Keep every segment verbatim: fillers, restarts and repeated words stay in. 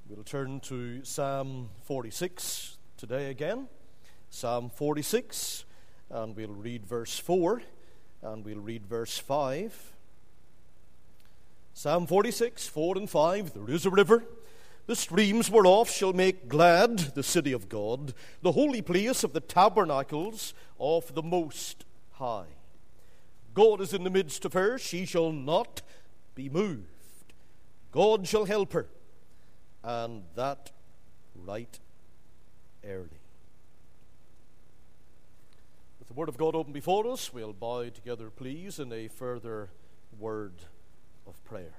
We'll turn to Psalm forty-six today again. Psalm forty-six, and we'll read verse four, and we'll read verse five. Psalm forty-six, four and five. There is a river, the streams whereof shall make glad the city of God, the holy place of the tabernacles of the Most High. God is in the midst of her, she shall not be moved. God shall help her, and that right early. With the Word of God open before us, we'll bow together, please, in a further word of prayer.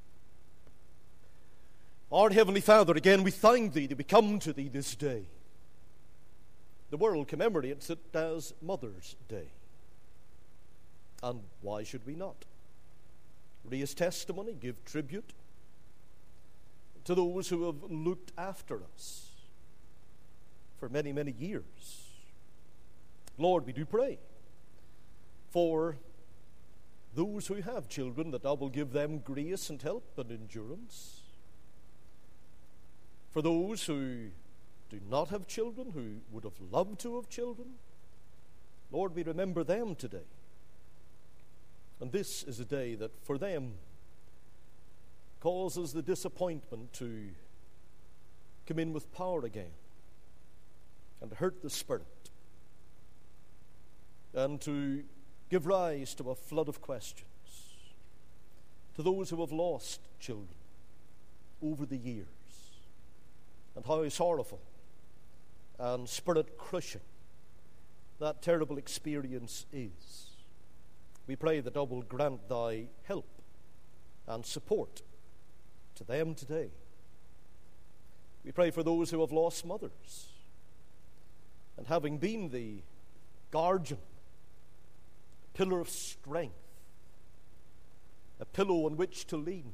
Our Heavenly Father, again we thank Thee that we come to Thee this day. The world commemorates it as Mother's Day. And why should we not? Raise testimony, give tribute to those who have looked after us for many, many years. Lord, we do pray for those who have children, that Thou will give them grace and help and endurance. For those who do not have children, who would have loved to have children, Lord, we remember them today. And this is a day that for them causes the disappointment to come in with power again and hurt the spirit and to give rise to a flood of questions to those who have lost children over the years, and how sorrowful and spirit-crushing that terrible experience is. We pray that Thou will grant Thy help and support to them today. We pray for those who have lost mothers, and having been the guardian, pillar of strength, a pillow on which to lean,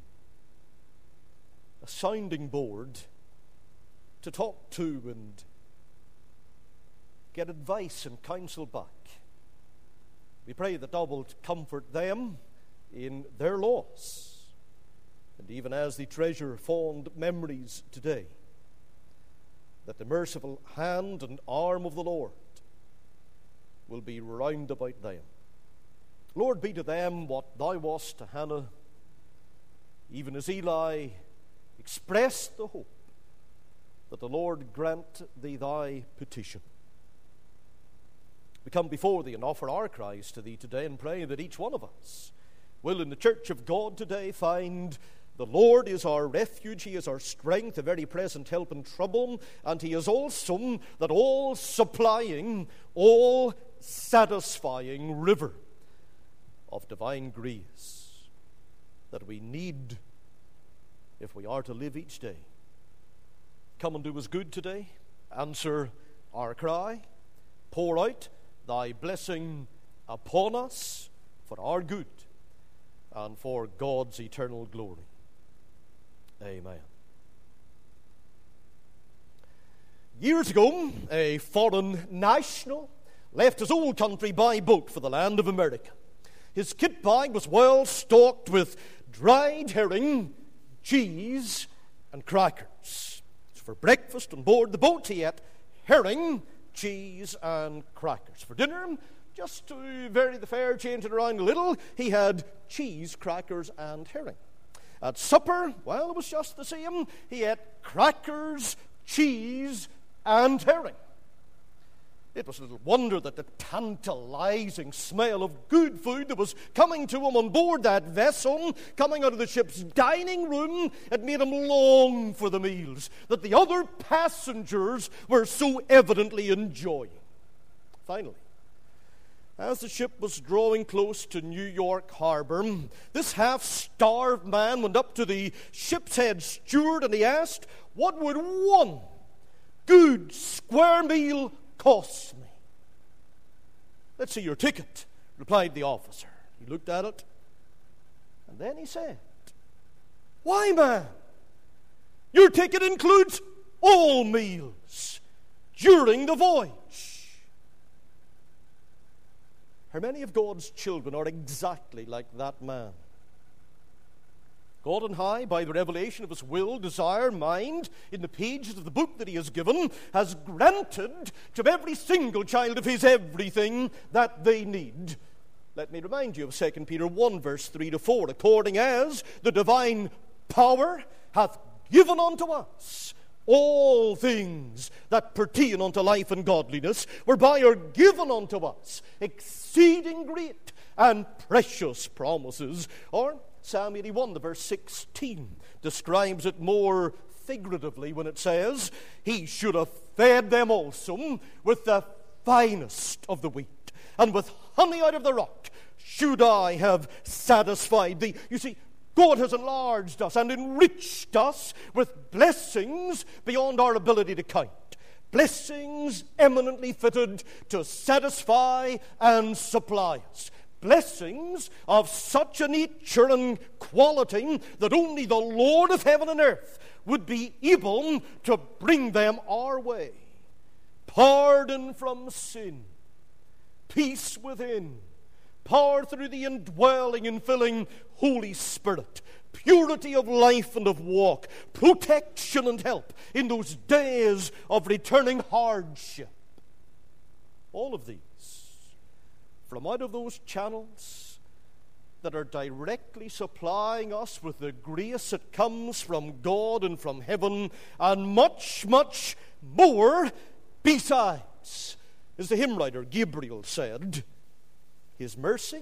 a sounding board to talk to and get advice and counsel back. We pray that Thou wilt comfort them in their loss, and even as they treasure fond memories today, that the merciful hand and arm of the Lord will be round about them. Lord, be to them what Thou wast to Hannah, even as Eli expressed the hope that the Lord grant Thee Thy petition. We come before Thee and offer our cries to Thee today, and pray that each one of us will in the church of God today find the Lord is our refuge, He is our strength, a very present help in trouble, and He is also that all-supplying, all-satisfying river of divine grace that we need if we are to live each day. Come and do us good today. Answer our cry. Pour out Thy blessing upon us for our good and for God's eternal glory. Amen. Years ago, a foreign national left his old country by boat for the land of America. His kit bag was well stocked with dried herring, cheese, and crackers. For breakfast on board the boat, he ate herring, cheese, and crackers. For dinner, just to vary the fare, change it around a little, he had cheese, crackers, and herring. At supper, well, it was just the same. He ate crackers, cheese, and herring. It was little wonder that the tantalizing smell of good food that was coming to him on board that vessel, coming out of the ship's dining room, had made him long for the meals that the other passengers were so evidently enjoying. Finally, as the ship was drawing close to New York Harbor, this half-starved man went up to the ship's head steward and he asked, "What would one good square meal cost me?" "Let's see your ticket," replied the officer. He looked at it, and then he said, "Why, man, your ticket includes all meals during the voyage." How many of God's children are exactly like that man? God on high, by the revelation of his will, desire, mind, in the pages of the book that he has given, has granted to every single child of his everything that they need. Let me remind you of Second Peter one, verse three to four. According as the divine power hath given unto us all things that pertain unto life and godliness, whereby are given unto us exceeding great and precious promises. Or Psalm eighty-one, the verse sixteen, describes it more figuratively when it says, he should have fed them also with the finest of the wheat, and with honey out of the rock should I have satisfied thee. You see, God has enlarged us and enriched us with blessings beyond our ability to count. Blessings eminently fitted to satisfy and supply us. Blessings of such a nature and quality that only the Lord of heaven and earth would be able to bring them our way. Pardon from sin, peace within, power through the indwelling and filling Holy Spirit, purity of life and of walk, protection and help in those days of returning hardship. All of these from out of those channels that are directly supplying us with the grace that comes from God and from heaven, and much, much more besides. As the hymn writer Gabriel said, his mercy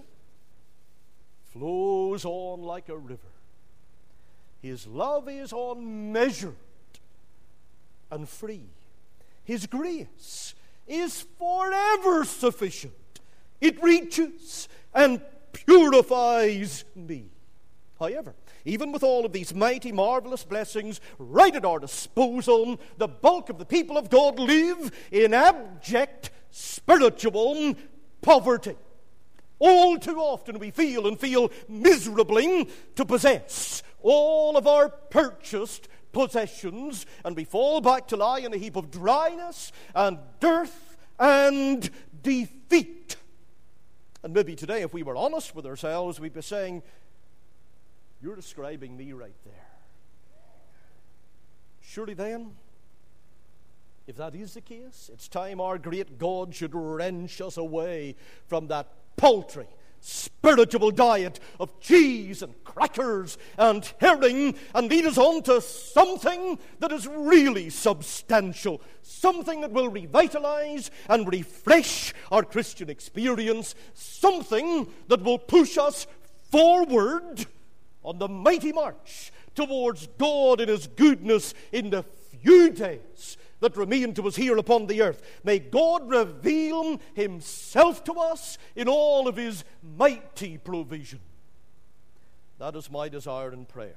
flows on like a river. His love is unmeasured and free. His grace is forever sufficient. It reaches and purifies me. However, even with all of these mighty, marvelous blessings right at our disposal, the bulk of the people of God live in abject spiritual poverty. All too often we feel and feel miserably to possess all of our purchased possessions, and we fall back to lie in a heap of dryness and dearth and defeat. And maybe today, if we were honest with ourselves, we'd be saying, you're describing me right there. Surely then, if that is the case, it's time our great God should wrench us away from that paltry, spiritual diet of cheese and crackers and herring and lead us on to something that is really substantial, something that will revitalize and refresh our Christian experience, something that will push us forward on the mighty march towards God in his goodness in the few days that remain to us here upon the earth. May God reveal himself to us in all of his mighty provision. That is my desire and prayer.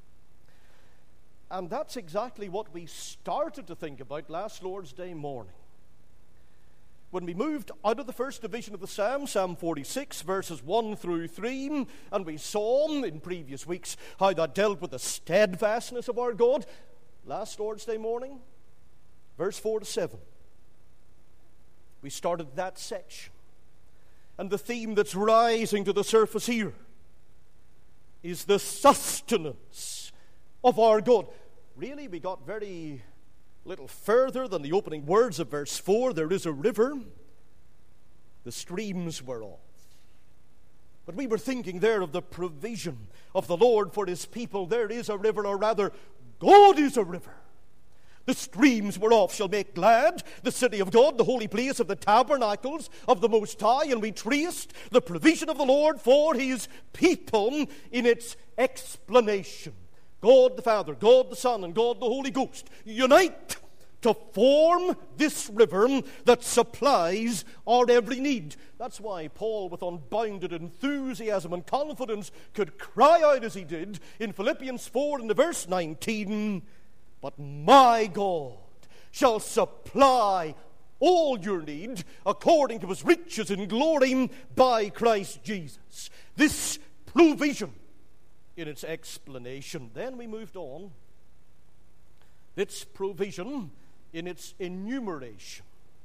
And that's exactly what we started to think about last Lord's Day morning, when we moved out of the first division of the Psalm, Psalm forty-six, verses one through three, and we saw in previous weeks how that dealt with the steadfastness of our God. Last Lord's Day morning, verse four to seven, we started that section. And the theme that's rising to the surface here is the sustenance of our God. Really, we got very little further than the opening words of verse four. There is a river, the streams were off. But we were thinking there of the provision of the Lord for his people. There is a river, or rather, God is a river. The streams whereof shall make glad the city of God, the holy place of the tabernacles of the Most High. And we traced the provision of the Lord for his people in its explanation. God the Father, God the Son, and God the Holy Ghost unite to form this river that supplies our every need. That's why Paul, with unbounded enthusiasm and confidence, could cry out as he did in Philippians four in the verse nineteen, "But my God shall supply all your need according to his riches in glory by Christ Jesus." This provision in its explanation. Then we moved on. Its provision in its enumeration.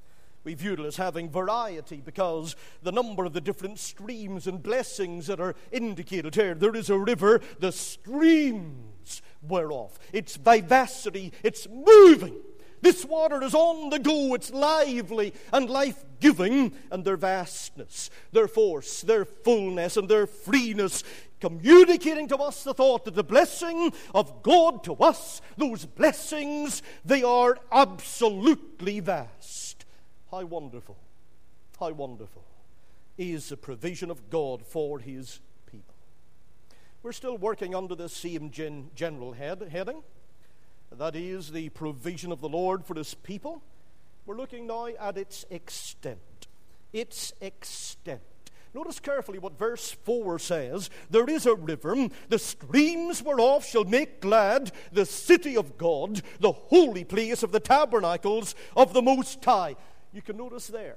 We view it as having variety because the number of the different streams and blessings that are indicated here. There is a river, the streams whereof. Its vivacity, it's moving. This water is on the go, it's lively and life-giving, and their vastness, their force, their fullness, and their freeness, communicating to us the thought that the blessing of God to us, those blessings, they are absolutely vast. How wonderful, how wonderful is the provision of God for His people. We're still working under the same gen- general head, heading. That is the provision of the Lord for His people. We're looking now at its extent. Its extent. Notice carefully what verse four says. There is a river, the streams whereof shall make glad the city of God, the holy place of the tabernacles of the Most High. You can notice there,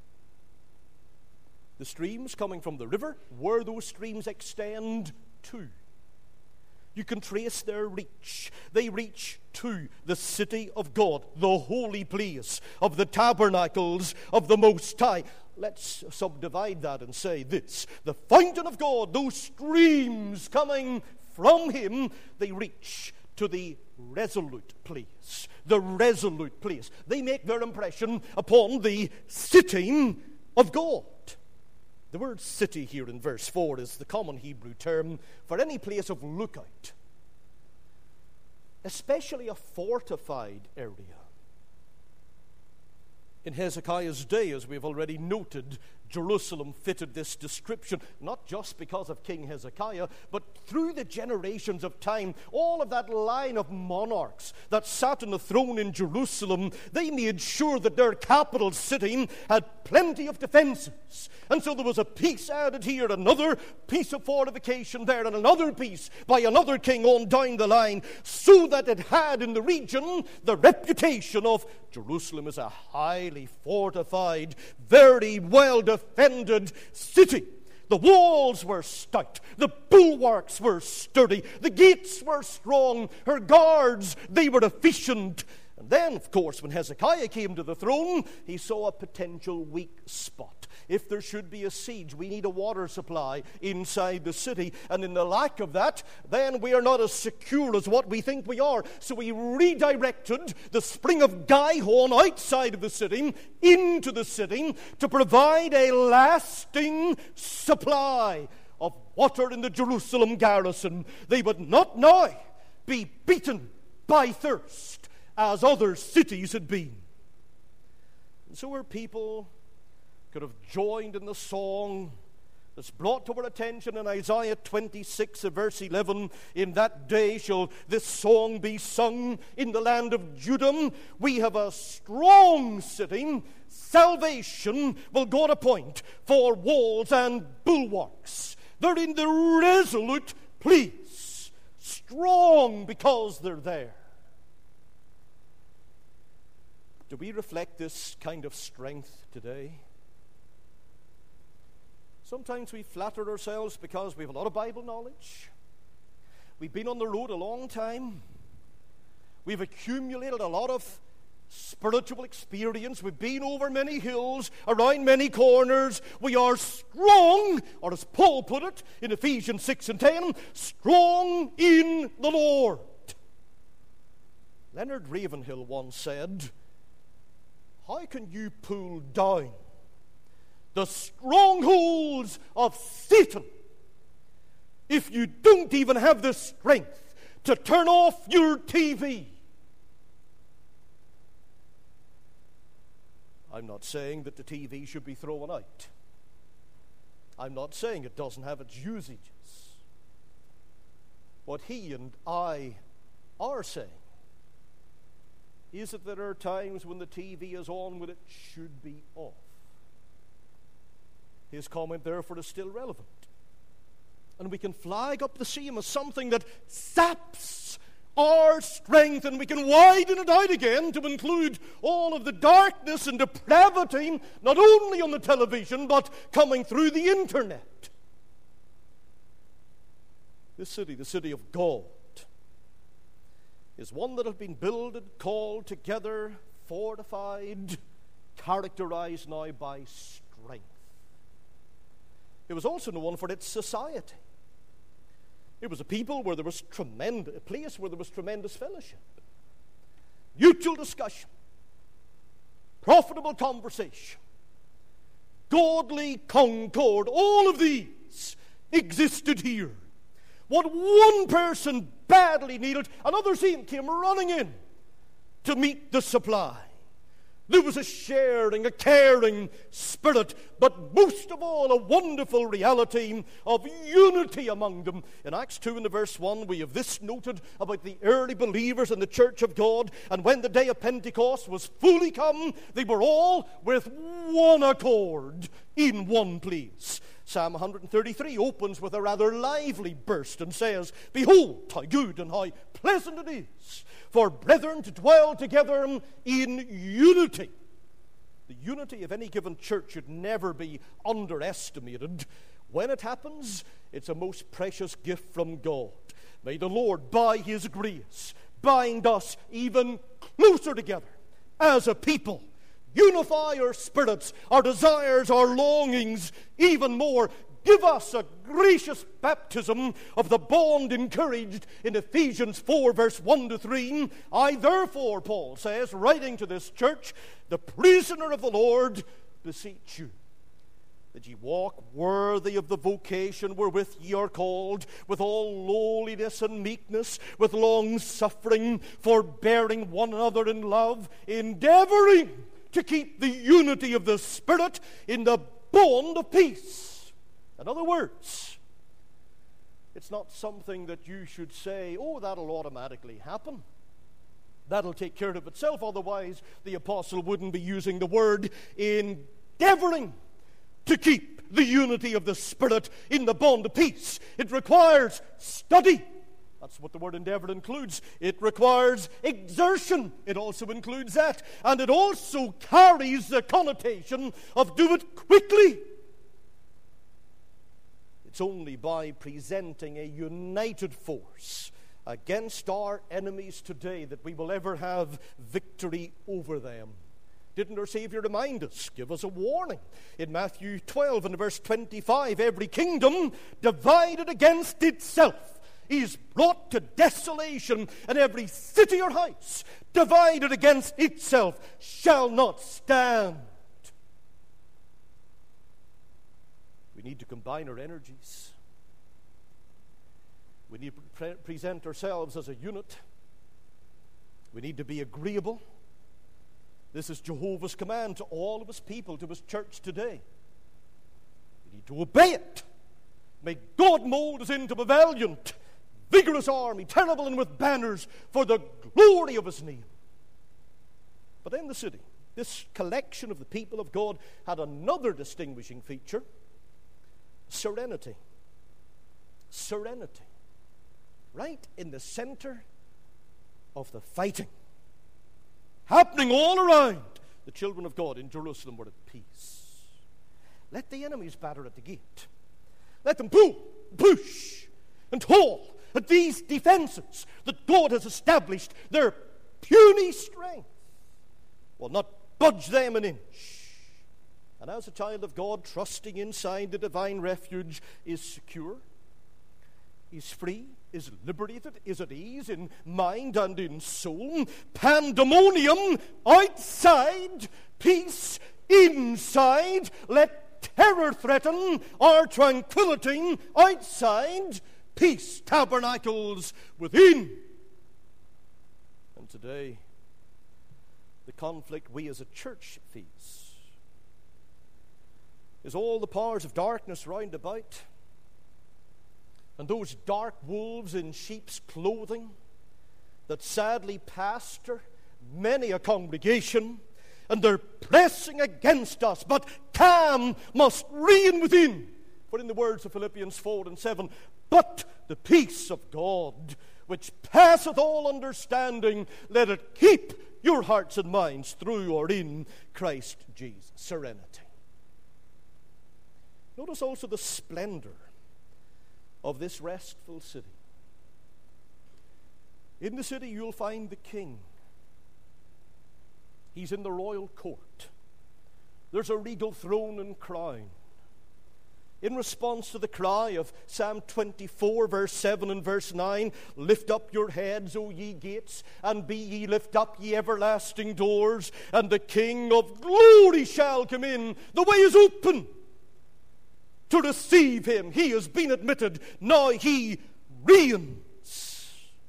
the streams coming from the river, where those streams extend to. You can trace their reach. They reach to the city of God, the holy place of the tabernacles of the Most High. Let's subdivide that and say this. The fountain of God, those streams coming from Him, they reach to the resolute place. The resolute place. They make their impression upon the city of God. The word city here in verse four is the common Hebrew term for any place of lookout, especially a fortified area. In Hezekiah's day, as we've already noted, Jerusalem fitted this description, not just because of King Hezekiah, but through the generations of time, all of that line of monarchs that sat on the throne in Jerusalem, they made sure that their capital city had plenty of defenses. And so there was a piece added here, another piece of fortification there, and another piece by another king on down the line, so that it had in the region the reputation of Jerusalem as a highly fortified, very well defended city. The walls were stout, the bulwarks were sturdy, the gates were strong, her guards, they were efficient. And then, of course, when Hezekiah came to the throne, he saw a potential weak spot. If there should be a siege, we need a water supply inside the city. And in the lack of that, then we are not as secure as what we think we are. So he redirected the spring of Gihon outside of the city into the city to provide a lasting supply of water in the Jerusalem garrison. They would not now be beaten by thirst as other cities had been. And so our people could have joined in the song that's brought to our attention in Isaiah twenty-six, verse eleven. In that day shall this song be sung in the land of Judah. We have a strong city. Salvation will God appoint for walls and bulwarks. They're in the resolute place. Strong because they're there. Do we reflect this kind of strength today? Sometimes we flatter ourselves because we have a lot of Bible knowledge. We've been on the road a long time. We've accumulated a lot of spiritual experience. We've been over many hills, around many corners. We are strong, or as Paul put it in Ephesians six and ten, strong in the Lord. Leonard Ravenhill once said, "How can you pull down the strongholds of Satan if you don't even have the strength to turn off your T V?" I'm not saying that the T V should be thrown out. I'm not saying it doesn't have its usages. What he and I are saying is that there are times when the T V is on when it should be off. His comment, therefore, is still relevant. And we can flag up the same as something that saps our strength, and we can widen it out again to include all of the darkness and depravity, not only on the television, but coming through the internet. This city, the city of God, is one that has been builded, called together, fortified, characterized now by strength. It was also known for its society. It was a people where there was tremendous, a place where there was tremendous fellowship, mutual discussion, profitable conversation, godly concord. All of these existed here. What one person badly needed, another team came running in to meet the supply. There was a sharing, a caring spirit, but most of all, a wonderful reality of unity among them. In Acts two and verse one, we have this noted about the early believers in the church of God. And when the day of Pentecost was fully come, they were all with one accord in one place. Psalm one thirty-three opens with a rather lively burst and says, "Behold, how good and how pleasant it is for brethren to dwell together in unity." The unity of any given church should never be underestimated. When it happens, it's a most precious gift from God. May the Lord, by His grace, bind us even closer together as a people. Unify our spirits, our desires, our longings even more. Give us a gracious baptism of the bond encouraged in Ephesians four, verse one to three. I therefore, Paul says, writing to this church, the prisoner of the Lord, beseech you, that ye walk worthy of the vocation wherewith ye are called, with all lowliness and meekness, with long suffering, forbearing one another in love, endeavoring to keep the unity of the Spirit in the bond of peace. In other words, it's not something that you should say, oh, that'll automatically happen. That'll take care of itself. Otherwise, the apostle wouldn't be using the word endeavoring to keep the unity of the Spirit in the bond of peace. It requires study. That's what the word endeavor includes. It requires exertion. It also includes that. And it also carries the connotation of do it quickly. It's only by presenting a united force against our enemies today that we will ever have victory over them. Didn't our Savior remind us, give us a warning? In Matthew twelve and verse twenty-five, every kingdom divided against itself is brought to desolation, and every city or house divided against itself shall not stand. We need to combine our energies. We need to pre- present ourselves as a unit. We need to be agreeable. This is Jehovah's command to all of His people, to His church today. We need to obey it. May God mold us into a valiant, vigorous army, terrible and with banners, for the glory of His name. But in the city, this collection of the people of God had another distinguishing feature: serenity. Serenity. Right in the center of the fighting. Happening all around, the children of God in Jerusalem were at peace. Let the enemies batter at the gate. Let them pull, push, and haul at these defenses that God has established. Their puny strength will not budge them an inch. And as a child of God, trusting inside the divine refuge, is secure, is free, is liberated, is at ease in mind and in soul. Pandemonium outside, peace inside. Let terror threaten our tranquility outside, peace tabernacles within. And today, the conflict we as a church face is all the powers of darkness round about, and those dark wolves in sheep's clothing that sadly pastor many a congregation, and they're pressing against us. But calm must reign within. For in the words of Philippians four and seven, but the peace of God, which passeth all understanding, let it keep your hearts and minds through or in Christ Jesus. Serenity. Notice also the splendor of this restful city. In the city you'll find the king. He's in the royal court. there's a regal throne and crown. In response to the cry of Psalm twenty-four, verse seven and verse nine, lift up your heads, O ye gates, and be ye lift up, ye everlasting doors, and the King of glory shall come in. The way is open to receive him. He has been admitted. Now he reigns.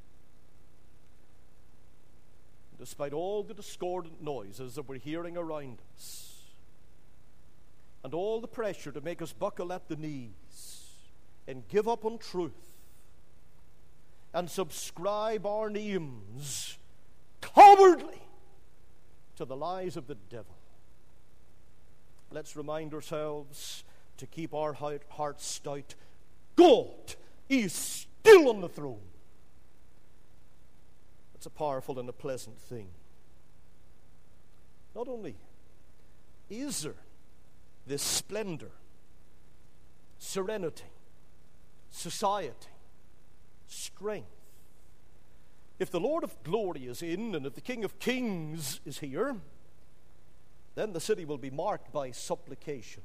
Despite all the discordant noises that we're hearing around us, and all the pressure to make us buckle at the knees and give up on truth and subscribe our names cowardly to the lies of the devil, let's remind ourselves to keep our hearts stout. God is still on the throne. That's a powerful and a pleasant thing. Not only is there this splendor, serenity, society, strength. If the Lord of glory is in, and if the King of kings is here, then the city will be marked by supplication.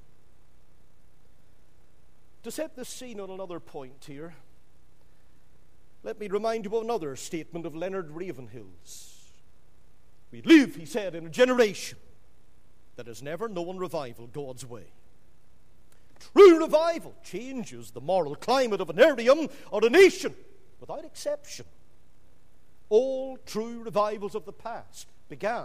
To set this scene on another point here, let me remind you of another statement of Leonard Ravenhill's. We live, he said, in a generation that has never known revival God's way. True revival changes the moral climate of an area or a nation without exception. All true revivals of the past began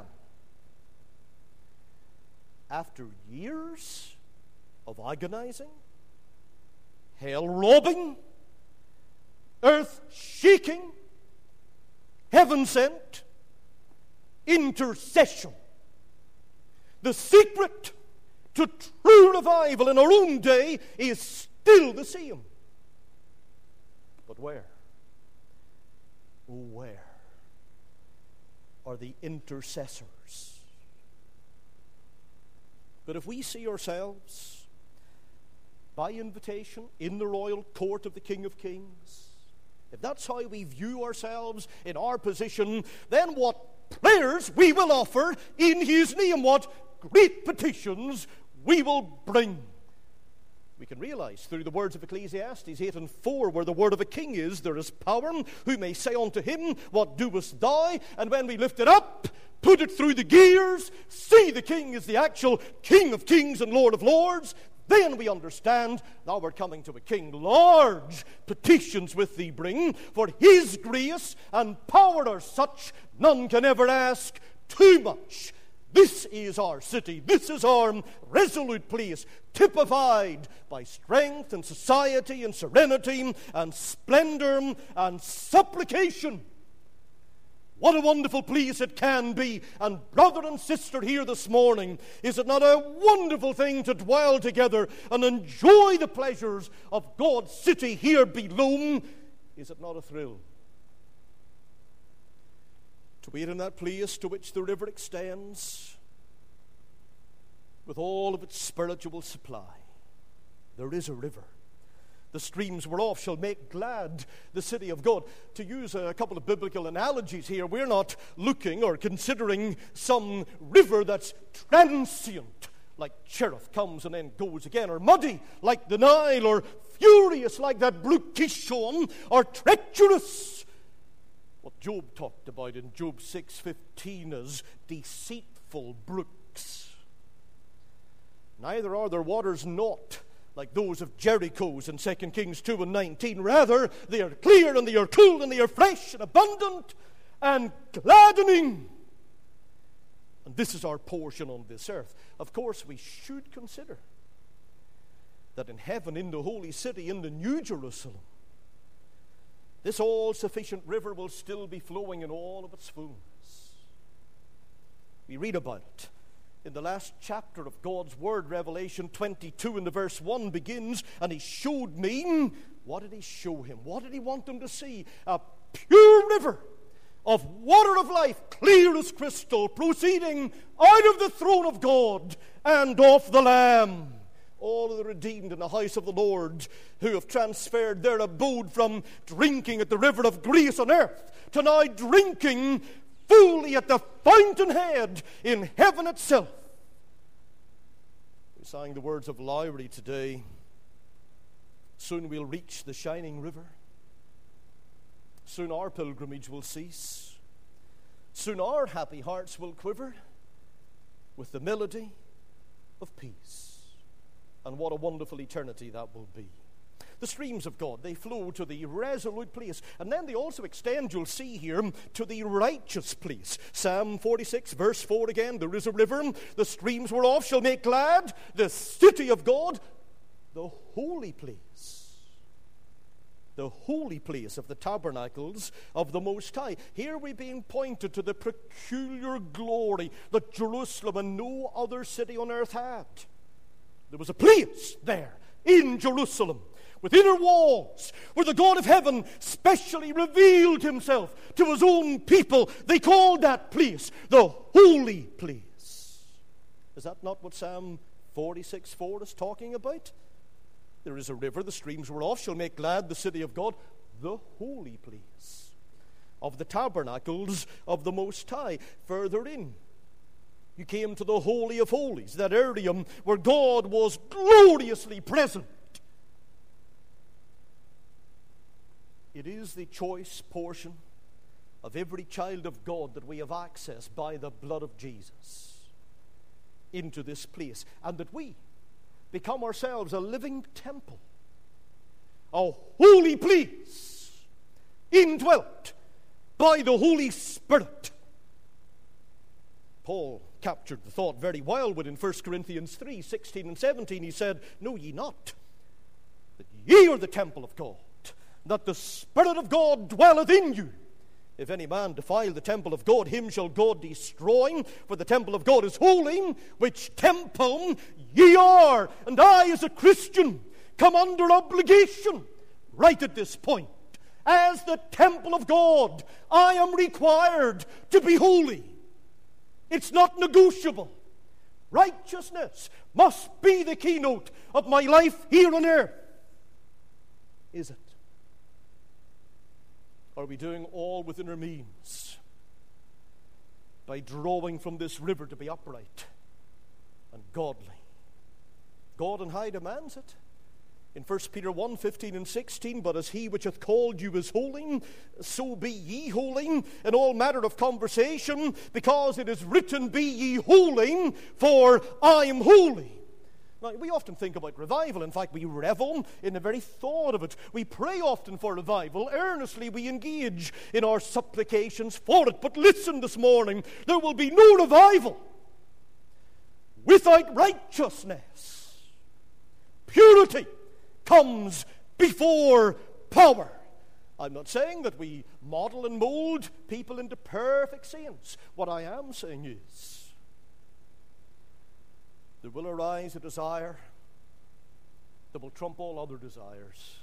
after years of agonizing, hell-robbing, earth-shaking, heaven-sent intercession. The secret to true revival in our own day is still the same. But where? Oh, where are the intercessors? But if we see ourselves by invitation in the royal court of the King of Kings, if that's how we view ourselves in our position, then what prayers we will offer in his name, what great petitions we will bring. We can realize through the words of Ecclesiastes eight and four, where the word of a king is, there is power. Who may say unto him, what doest thou? And when we lift it up, put it through the gears, see the king is the actual King of kings and Lord of lords, then we understand, now we're coming to a king. Large petitions with thee bring, for his grace and power are such, none can ever ask too much. This is our city. This is our resolute place, typified by strength and society and serenity and splendor and supplication. What a wonderful place it can be. And brother and sister here this morning, is it not a wonderful thing to dwell together and enjoy the pleasures of God's city here below? Is it not a thrill? To wait in that place to which the river extends with all of its spiritual supply. There is a river. The streams whereof shall make glad the city of God. To use a couple of biblical analogies here, we're not looking or considering some river that's transient, like Cherith, comes and then goes again, or muddy like the Nile, or furious like that brook Kishon, or treacherous, what Job talked about in Job six fifteen as deceitful brooks. Neither are their waters not like those of Jericho's in Second Kings two and nineteen. Rather, they are clear and they are cool and they are fresh and abundant and gladdening. And this is our portion on this earth. Of course, we should consider that in heaven, in the holy city, in the New Jerusalem, this all-sufficient river will still be flowing in all of its fullness. We read about it in the last chapter of God's Word. Revelation twenty-two and the verse one begins, and he showed me. What did he show him? What did he want them to see? A pure river of water of life, clear as crystal, proceeding out of the throne of God and of the Lamb. All of the redeemed in the house of the Lord, who have transferred their abode from drinking at the river of grace on earth to now drinking fully at the fountainhead in heaven itself. We sang the words of Lowry today. Soon we'll reach the shining river. Soon our pilgrimage will cease. Soon our happy hearts will quiver with the melody of peace. And what a wonderful eternity that will be. The streams of God, they flow to the resolute place. And then they also extend, you'll see here, to the righteous place. Psalm forty-six, verse four again. There is a river, the streams whereof shall make glad the city of God, the holy place. The holy place of the tabernacles of the Most High. Here we're being pointed to the peculiar glory that Jerusalem and no other city on earth had. There was a place there in Jerusalem, within her walls, where the God of heaven specially revealed himself to his own people. They called that place the holy place. Is that not what Psalm forty-six four is talking about? There is a river, the streams whereof shall make glad the city of God, the holy place of the tabernacles of the Most High. Further in, you came to the Holy of Holies, that area where God was gloriously present. It is the choice portion of every child of God that we have access by the blood of Jesus into this place, and that we become ourselves a living temple, a holy place, indwelt by the Holy Spirit. Paul captured the thought very well when in First Corinthians three, sixteen and seventeen he said, "Know ye not that ye are the temple of God, that the Spirit of God dwelleth in you? If any man defile the temple of God, him shall God destroy. For the temple of God is holy, which temple ye are." And I, as a Christian, come under obligation right at this point. As the temple of God, I am required to be holy. It's not negotiable. Righteousness must be the keynote of my life here on earth. Is it? Are we doing all within our means by drawing from this river to be upright and godly? God on high demands it. In First Peter one, fifteen and sixteen, "But as he which hath called you is holy, so be ye holy in all manner of conversation, because it is written, Be ye holy, for I am holy." Now, we often think about revival. In fact, we revel in the very thought of it. We pray often for revival. Earnestly we engage in our supplications for it. But listen this morning, there will be no revival without righteousness. Purity comes before power. I'm not saying that we model and mold people into perfect saints. What I am saying is, there will arise a desire that will trump all other desires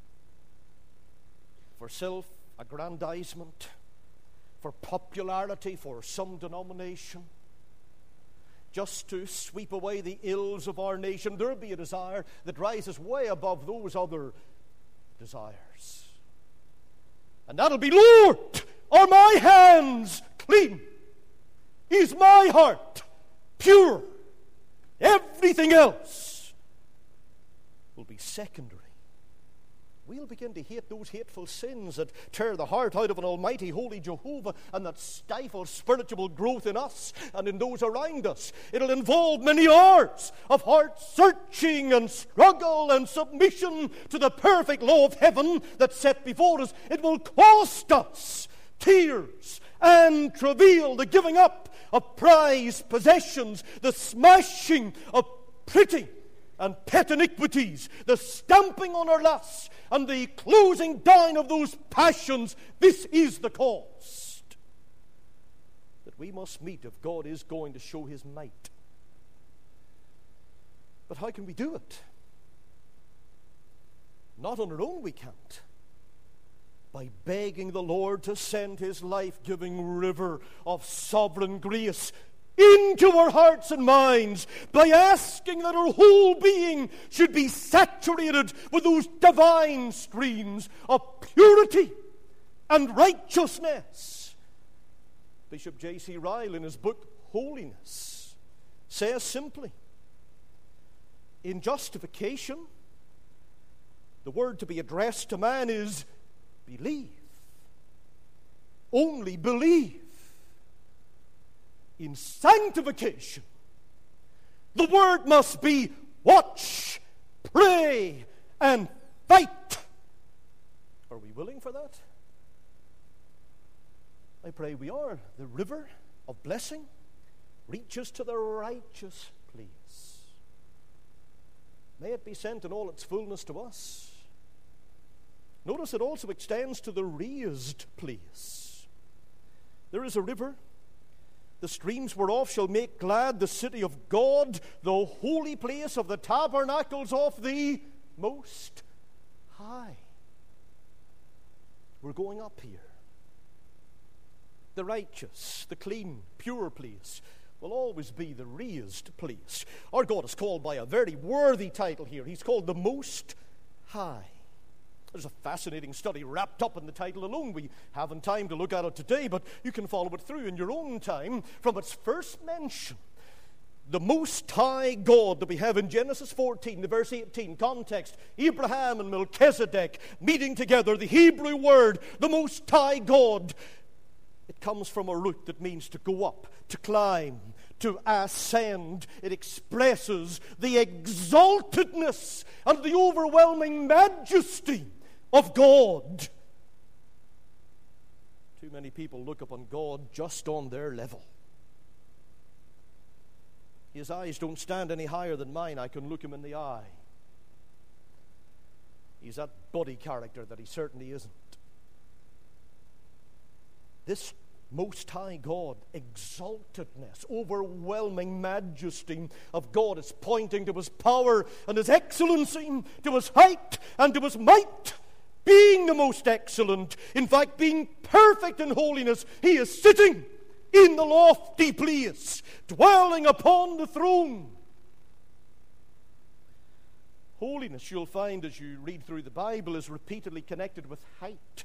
for self-aggrandizement, for popularity, for some denomination, just to sweep away the ills of our nation. There will be a desire that rises way above those other desires. And that'll be, "Lord, are my hands clean? Is my heart pure?" Everything else will be secondary. We'll begin to hate those hateful sins that tear the heart out of an almighty, holy Jehovah and that stifle spiritual growth in us and in those around us. It'll involve many hours of heart searching and struggle and submission to the perfect law of heaven that's set before us. It will cost us tears and travail, the giving up of prized possessions, the smashing of pretty and pet iniquities, the stamping on our lusts, and the closing down of those passions. This is the cost that we must meet if God is going to show his might. But how can we do it? Not on our own we can't. By begging the Lord to send his life-giving river of sovereign grace into our hearts and minds, by asking that our whole being should be saturated with those divine streams of purity and righteousness. Bishop J C Ryle, in his book Holiness, says simply, In justification, the word to be addressed to man is believe. Only believe. In sanctification, the word must be watch, pray, and fight. Are we willing for that? I pray we are. The river of blessing reaches to the righteous, please. May it be sent in all its fullness to us. Notice it also extends to the raised place. There is a river, the streams whereof shall make glad the city of God, the holy place of the tabernacles of the Most High. We're going up here. The righteous, the clean, pure place will always be the raised place. Our God is called by a very worthy title here. He's called the Most High. There's a fascinating study wrapped up in the title alone. We haven't time to look at it today, but you can follow it through in your own time. From its first mention, the Most High God that we have in Genesis fourteen, the verse eighteen, context, Abraham and Melchizedek meeting together, the Hebrew word, the Most High God. It comes from a root that means to go up, to climb, to ascend. It expresses the exaltedness and the overwhelming majesty of God. Too many people look upon God just on their level. His eyes don't stand any higher than mine. I can look him in the eye. He's that body character that he certainly isn't. This Most High God, exaltedness, overwhelming majesty of God is pointing to his power and his excellency, to his height and to his might. Being the most excellent, in fact, being perfect in holiness, he is sitting in the lofty place, dwelling upon the throne. Holiness, you'll find as you read through the Bible, is repeatedly connected with height.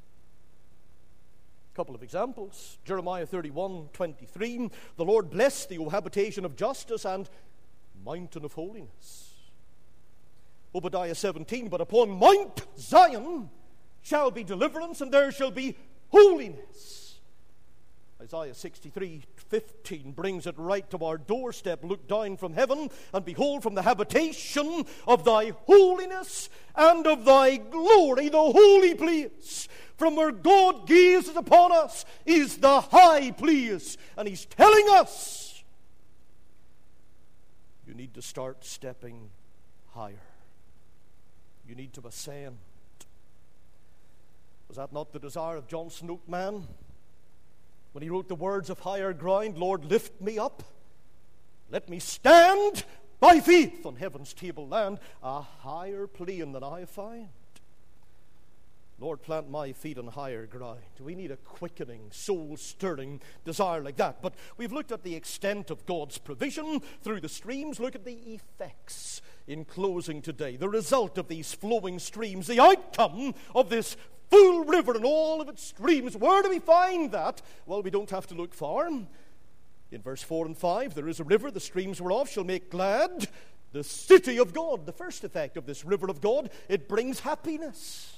Couple of examples. Jeremiah thirty-one twenty-three, the Lord bless thee, O habitation of justice and mountain of holiness. Obadiah seventeen, but upon Mount Zion shall be deliverance, and there shall be holiness. Isaiah sixty-three fifteen brings it right to our doorstep. Look down from heaven, and behold, from the habitation of thy holiness and of thy glory, the holy place, from where God gazes upon us, is the high place. And he's telling us, you need to start stepping higher. You need to ascend. Was that not the desire of Johnson Oakman when he wrote the words of higher ground? Lord, lift me up. Let me stand by faith on heaven's tableland, a higher plane than I have found. Lord, plant my feet on higher ground. We need a quickening, soul-stirring desire like that. But we've looked at the extent of God's provision through the streams. Look at the effects in closing today. The result of these flowing streams, the outcome of this full river and all of its streams. Where do we find that? Well, we don't have to look far. In verse four and five, there is a river, the streams whereof shall make glad the city of God. The first effect of this river of God, it brings happiness.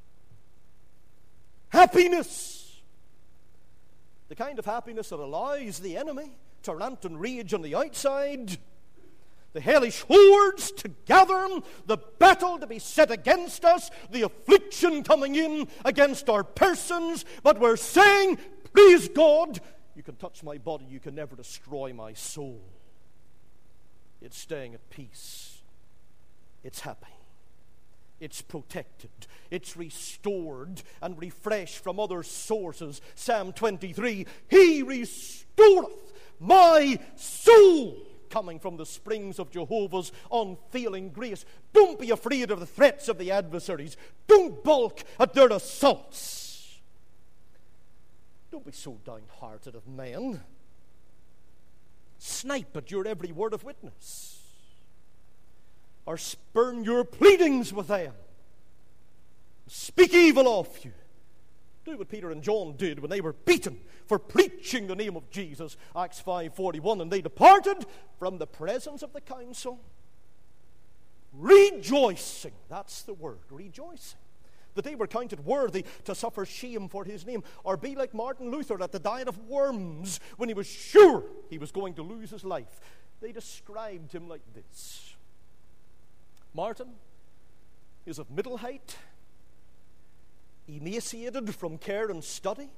Happiness. The kind of happiness that allows the enemy to rant and rage on the outside, the hellish hordes to gather, the battle to be set against us, the affliction coming in against our persons. But we're saying, praise God, you can touch my body, you can never destroy my soul. It's staying at peace. It's happy. It's protected. It's restored and refreshed from other sources. Psalm twenty-three, he restoreth my soul, coming from the springs of Jehovah's unfailing grace. Don't be afraid of the threats of the adversaries. Don't balk at their assaults. Don't be so downhearted of men. Snipe at your every word of witness, or spurn your pleadings with them. Speak evil of you. Do what Peter and John did when they were beaten for preaching the name of Jesus. Acts five forty-one, and they departed from the presence of the council. rejoicing. That's the word, rejoicing. That they were counted worthy to suffer shame for his name, or be like Martin Luther at the diet of worms when he was sure he was going to lose his life. They described him like this. Martin is of middle height, emaciated from care and study,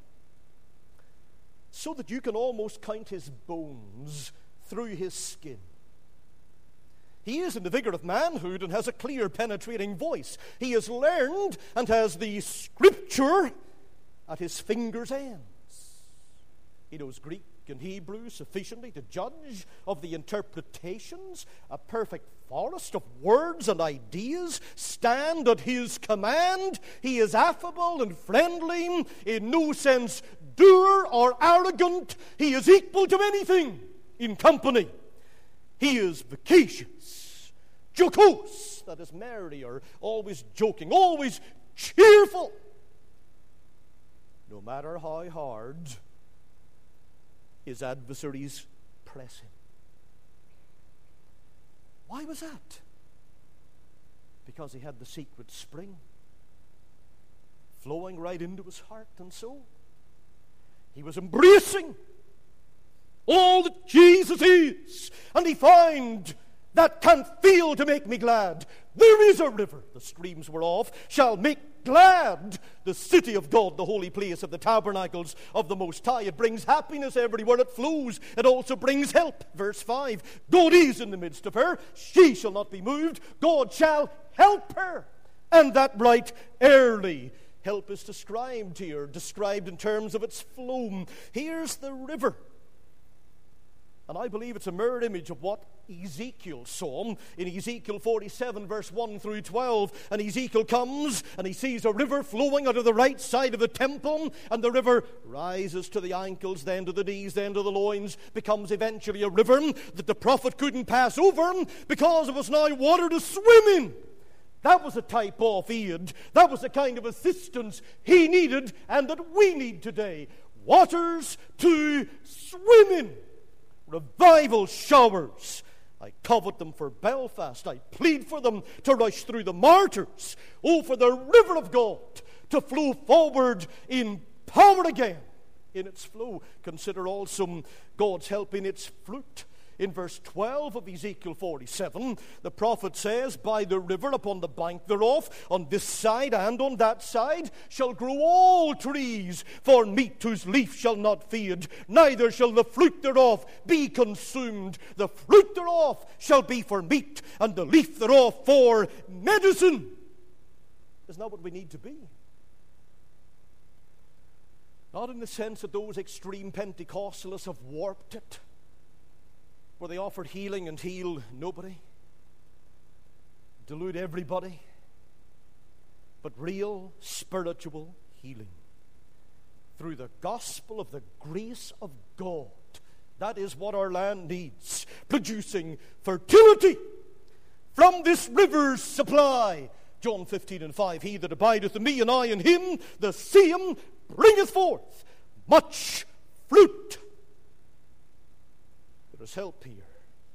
so that you can almost count his bones through his skin. He is in the vigor of manhood and has a clear, penetrating voice. He has learned and has the Scripture at his fingers' ends. He knows Greek and Hebrew sufficiently to judge of the interpretations. A perfect forest of words and ideas stand at his command. He is affable and friendly, in no sense dour or arrogant. He is equal to anything in company. He is vacacious, jocose, that is merry, or always joking, always cheerful. No matter how hard his adversaries press him. Why was that? Because he had the secret spring flowing right into his heart and soul. He was embracing all that Jesus is, and he found that can fail to make me glad. There is a river, the streams whereof shall make glad the city of God, the holy place of the tabernacles of the Most High. It brings happiness everywhere it flows. It also brings help. Verse five, God is in the midst of her. She shall not be moved. God shall help her, and that right early. Help is described here, described in terms of its flow. Here's the river. And I believe it's a mirror image of what Ezekiel saw in Ezekiel forty-seven, verse one through twelve. And Ezekiel comes and he sees a river flowing out of the right side of the temple, and the river rises to the ankles, then to the knees, then to the loins, becomes eventually a river that the prophet couldn't pass over because it was now water to swim in. That was a type of aid. That was the kind of assistance he needed and that we need today. Waters to swim in. Revival showers. I covet them for Belfast. I plead for them to rush through the martyrs. Oh, for the river of God to flow forward in power again in its flow. Consider also God's help in its fruit. In verse twelve of Ezekiel forty-seven, the prophet says, by the river upon the bank thereof, on this side and on that side, shall grow all trees for meat whose leaf shall not fade, neither shall the fruit thereof be consumed. The fruit thereof shall be for meat, and the leaf thereof for medicine. Isn't that what we need to be? Not in the sense that those extreme Pentecostalists have warped it, where they offered healing and heal nobody, delude everybody, but real spiritual healing through the gospel of the grace of God. That is what our land needs, producing fertility from this river's supply. John fifteen and five, he that abideth in me and I in him, the same bringeth forth much fruit. There's help here,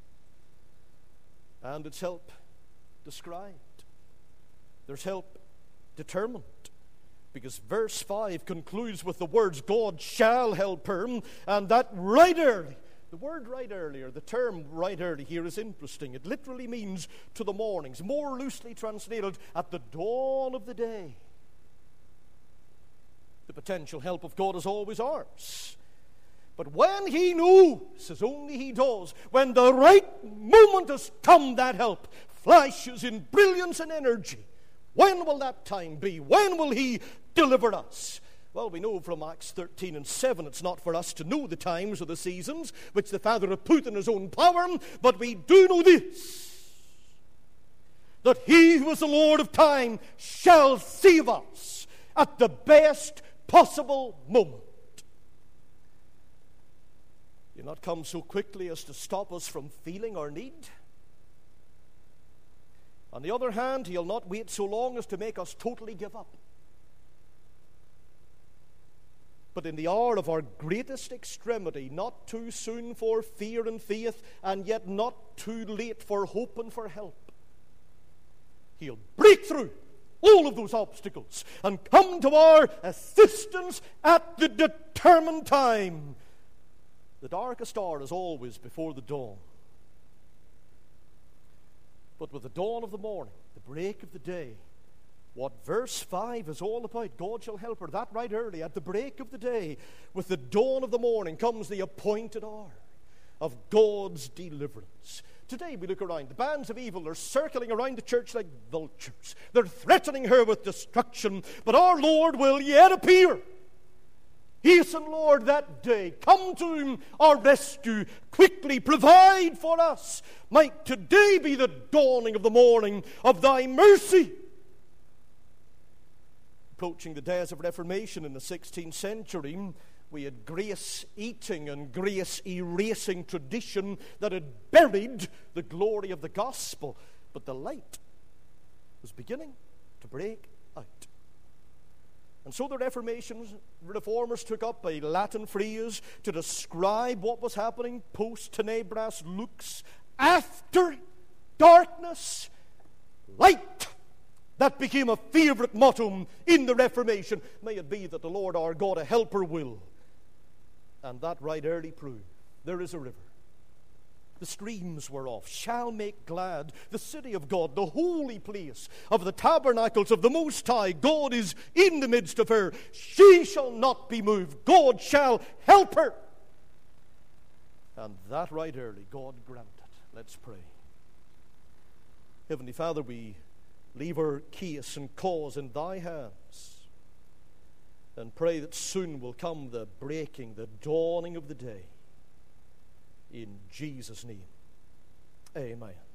and it's help described. There's help determined, because verse five concludes with the words, God shall help her, and that right early. The word right earlier, the term right early here is interesting. It literally means to the mornings, more loosely translated, at the dawn of the day. The potential help of God is always ours. But when he knows, as only he does, when the right moment has come, that help flashes in brilliance and energy. When will that time be? When will he deliver us? Well, we know from Acts thirteen and seven, it's not for us to know the times or the seasons which the Father hath put in his own power, but we do know this, that he who is the Lord of time shall save us at the best possible moment. He'll not come so quickly as to stop us from feeling our need. On the other hand, he'll not wait so long as to make us totally give up. But in the hour of our greatest extremity, not too soon for fear and faith, and yet not too late for hope and for help, He'll break through all of those obstacles and come to our assistance at the determined time. The darkest hour is always before the dawn. But with the dawn of the morning, the break of the day, what verse five is all about, God shall help her, that right early, at the break of the day, with the dawn of the morning comes the appointed hour of God's deliverance. Today we look around. The bands of evil are circling around the church like vultures. They're threatening her with destruction. But our Lord will yet appear. Hasten, Lord, that day. Come to him, our rescue. Quickly provide for us. Might today be the dawning of the morning of thy mercy. Approaching the days of Reformation in the sixteenth century, we had grace-eating and grace-erasing tradition that had buried the glory of the gospel. But the light was beginning to break out. And so the Reformation reformers took up a Latin phrase to describe what was happening post-tenebras lux, after darkness, light. That became a favorite motto in the Reformation. May it be that the Lord our God, a helper, will. And that right early proved. There is a river. The streams whereof shall make glad the city of God, the holy place of the tabernacles of the Most High. God is in the midst of her. She shall not be moved. God shall help her. And that right early God granted. Let's pray. Heavenly Father, we leave our case and cause in thy hands, and pray that soon will come the breaking, the dawning of the day. In Jesus' name, amen.